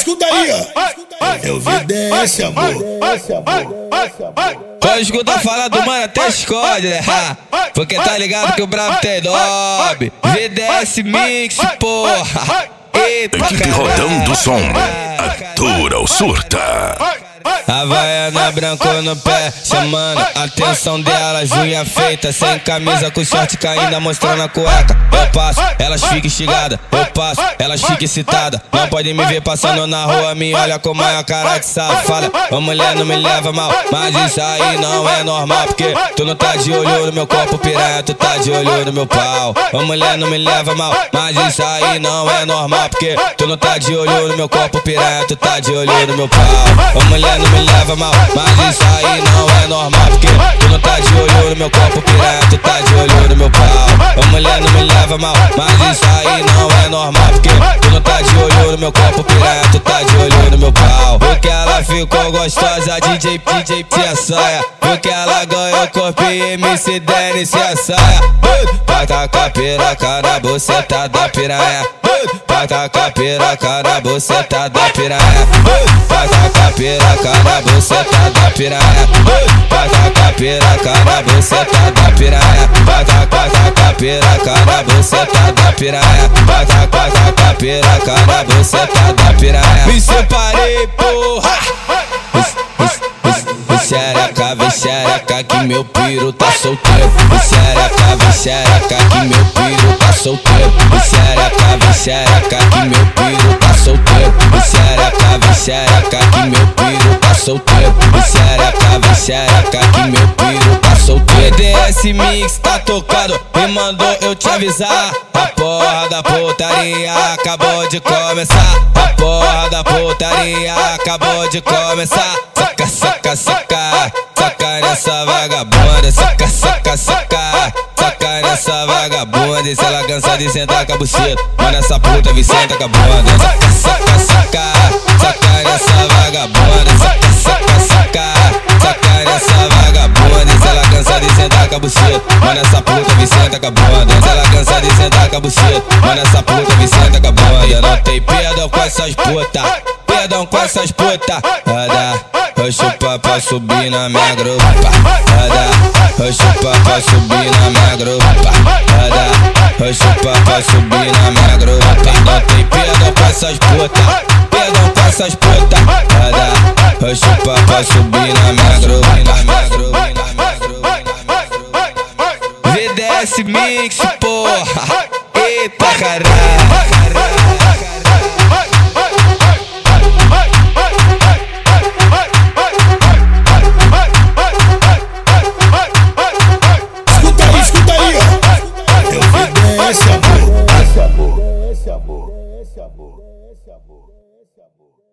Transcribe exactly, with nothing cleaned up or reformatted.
escuta aí, ó. Eu vi desce, amor. Quando escuta falar do mano até esconde, né? Porque tá ligado que o brabo tem nome. V D S Mix, porra. Eita, equipe Rodão do Som. Atura ou surta. Havaiana branco no pé, chamando a atenção delas, unha feita, sem camisa, com short caindo, mostrando a cueca. Eu passo, elas ficam instigadas, eu passo, elas ficam excitadas. Não pode me ver passando na rua, me olha com maior cara de safada. Ô mulher, não me leva mal, mas isso aí não é normal, porque tu não tá de olho no meu corpo, piranha, tu tá de olho no meu pau. Ô mulher, não me leva mal, mas isso aí não é normal, porque tu não tá de olho no meu corpo, piranha, tu tá de olho no meu pau. Ô mulher, não me leva mal, mas isso aí não é normal, porque tu não tá de olho no meu corpo, piranha, tu tá de olho no meu pau. Ô mulher, não me leva mal, mas isso aí não é normal, porque tu não tá de olho no meu corpo, piranha, tu tá de olho no meu pau. Porque ela ficou gostosa, D J, D J, se assanha. Porque ela ganhou corpo e M C Dennis se assanha. Vai tacar piraca na buceta da piranha. Vai tacar piraca na buceta da piranha. Vai tacar piraca na buceta da piranha. Vai tacar piraca na buceta da piranha. Vai tacar piraca na buceta da piranha. Vai tacar piraca na buceta da piranha. Me separei, porra. Xereca, vem xereca que meu piro tá solteiro. Xereca, vem xereca que meu piro tá solteiro. Xereca, vem xereca que meu piro tá solteiro. Xereca, vem xereca que meu piro tá solteiro. Xereca, vem xereca que meu piro tá solteiro. V D S Mix tá tocado, me mandou eu te avisar. A porra da putaria acabou de começar. A porra da putaria acabou de começar. Saca, saca, saca, saca nessa vagabunda. Saca, saca, saca, saca nessa vagabunda. E se ela cansa de sentar com a buceta, manda essa puta vem senta com a bunda. Saca, saca, saca, saca nessa vagabunda. Saca, saca, saca, saca nessa vagabunda. E se ela cansa de sentar com a buceta, manda essa puta vem senta com a bunda. Se ela cansa de sentar com a buceta, manda essa puta vem senta com a bunda. Eu não tenho perdão com essas putas, perdão com essas putas. Eu chupa pra subir na minha grupa. Eu chupa pra subir na minha grupa. Eu chupa pra subir na minha grupa. Não tem perdão com essas putas, perdão com essas putas. Eu chupa pra subir na minha grupa. V D S Mix, porra. Eita caralho. Esse amor, esse amor, esse amor, esse amor, esse amor, esse amor.